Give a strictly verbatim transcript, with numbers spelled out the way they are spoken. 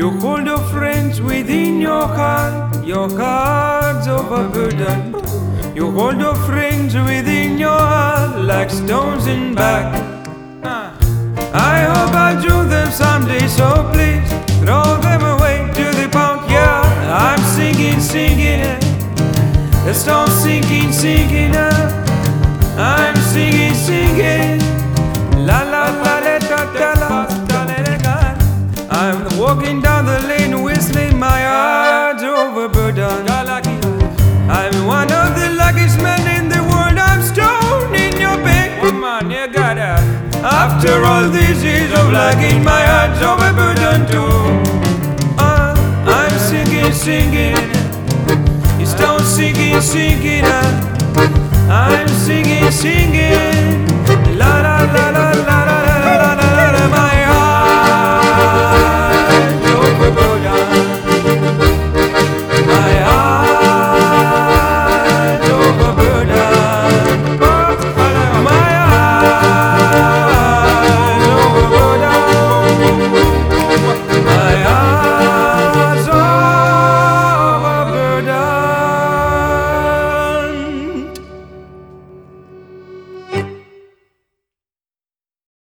You hold your friends within your heart, your heart's overburdened. You hold your friends within your heart like stones in back. I hope I drew them someday, so please throw them away to the pound. Yeah, I'm singing, singing it. The stones sinking, sinking up. I'm singing, singing. La la la la da da la da la da. I'm walking down the lane, whistling, my heart's overburdened. I'm one of the luckiest men in the world. I'm stoned in your bed. Come on, you got that. After all these years of lacking, my heart's overburdened too. Uh, I'm singing, singing. You stone sinking, sinking up. I'm singing, singing.